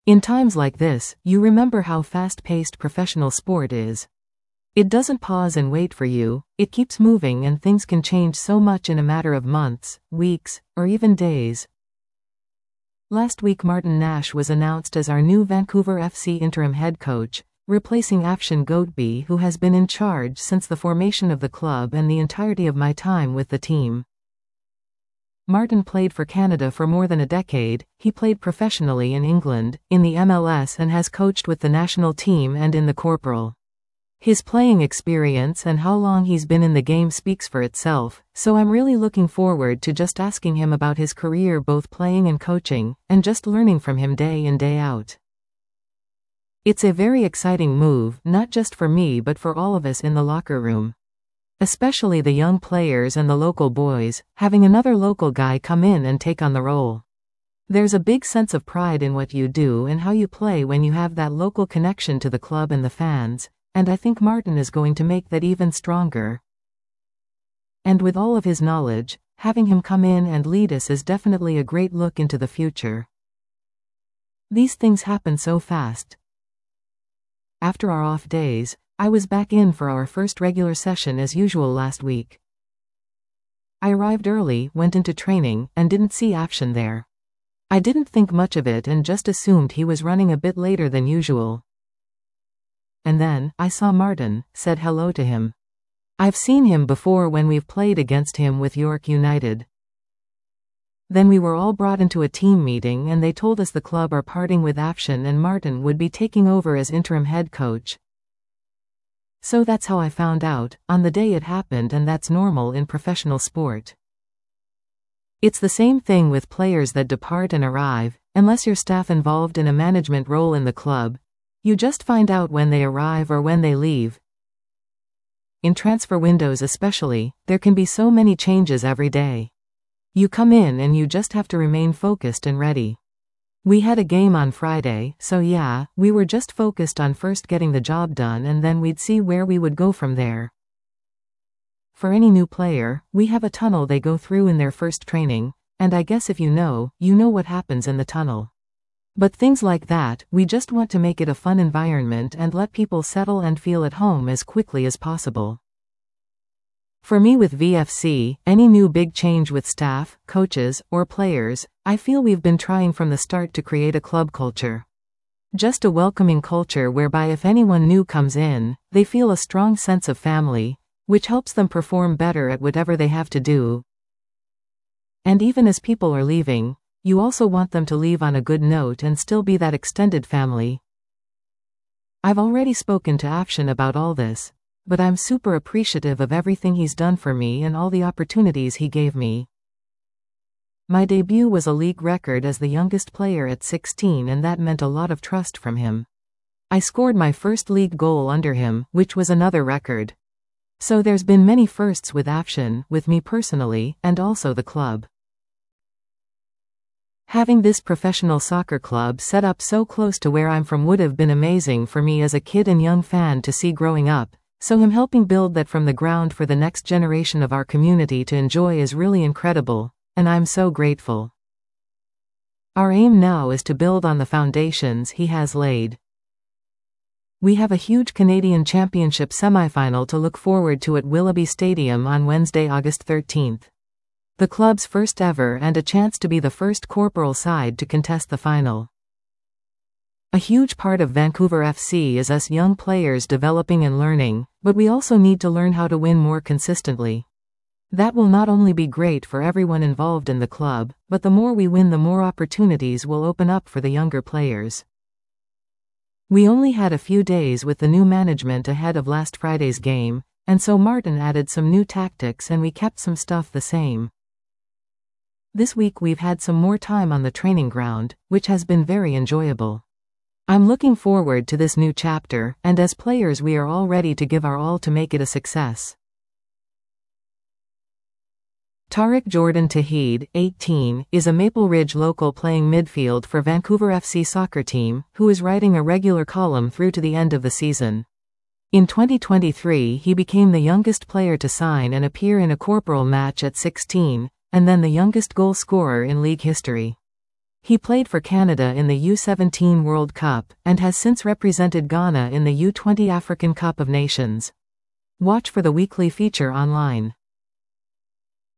In times like this, you remember how fast-paced professional sport is. It doesn't pause and wait for you, it keeps moving, and things can change so much in a matter of months, weeks, or even days. Last week Martin Nash was announced as our new Vancouver FC interim head coach, replacing Afshan Ghotbi, who has been in charge since the formation of the club and the entirety of my time with the team. Martin played for Canada for more than a decade. He played professionally in England, in the MLS, and has coached with the national team and in the corporal. His playing experience and how long he's been in the game speaks for itself, so I'm really looking forward to just asking him about his career both playing and coaching, and just learning from him day in day out. It's a very exciting move, not just for me but for all of us in the locker room. Especially the young players and the local boys, having another local guy come in and take on the role. There's a big sense of pride in what you do and how you play when you have that local connection to the club and the fans, and I think Martin is going to make that even stronger. And with all of his knowledge, having him come in and lead us is definitely a great look into the future. These things happen so fast. After our off days, I was back in for our first regular session as usual last week. I arrived early, went into training, and didn't see Afshan there. I didn't think much of it and just assumed he was running a bit later than usual. And then, I saw Martin, said hello to him. I've seen him before when we've played against him with York United. Then we were all brought into a team meeting and they told us the club are parting with Afshan and Martin would be taking over as interim head coach. So that's how I found out, on the day it happened, and that's normal in professional sport. It's the same thing with players that depart and arrive, unless you're staff involved in a management role in the club. You just find out when they arrive or when they leave. In transfer windows especially, there can be so many changes every day. You come in and you just have to remain focused and ready. We had a game on Friday, so yeah, we were just focused on first getting the job done and then we'd see where we would go from there. For any new player, we have a tunnel they go through in their first training, and I guess if you know what happens in the tunnel. But things like that, we just want to make it a fun environment and let people settle and feel at home as quickly as possible. For me with VFC, any new big change with staff, coaches, or players, I feel we've been trying from the start to create a club culture. Just a welcoming culture whereby if anyone new comes in, they feel a strong sense of family, which helps them perform better at whatever they have to do. And even as people are leaving, you also want them to leave on a good note and still be that extended family. I've already spoken to Afshan about all this, but I'm super appreciative of everything he's done for me and all the opportunities he gave me. My debut was a league record as the youngest player at 16, and that meant a lot of trust from him. I scored my first league goal under him, which was another record. So there's been many firsts with Afshan, with me personally, and also the club. Having this professional soccer club set up so close to where I'm from would have been amazing for me as a kid and young fan to see growing up. So him helping build that from the ground for the next generation of our community to enjoy is really incredible, and I'm so grateful. Our aim now is to build on the foundations he has laid. We have a huge Canadian Championship semi-final to look forward to at Willoughby Stadium on Wednesday, August 13th. The club's first ever and a chance to be the first corporal side to contest the final. A huge part of Vancouver FC is us young players developing and learning, but we also need to learn how to win more consistently. That will not only be great for everyone involved in the club, but the more we win the more opportunities will open up for the younger players. We only had a few days with the new management ahead of last Friday's game, and so Martin added some new tactics and we kept some stuff the same. This week we've had some more time on the training ground, which has been very enjoyable. I'm looking forward to this new chapter, and as players we are all ready to give our all to make it a success. Tariq Jordan Tahid, 18, is a Maple Ridge local playing midfield for Vancouver FC soccer team, who is writing a regular column through to the end of the season. In 2023 he became the youngest player to sign and appear in a corporal match at 16, and then the youngest goal scorer in league history. He played for Canada in the U17 World Cup, and has since represented Ghana in the U20 African Cup of Nations. Watch for the weekly feature online.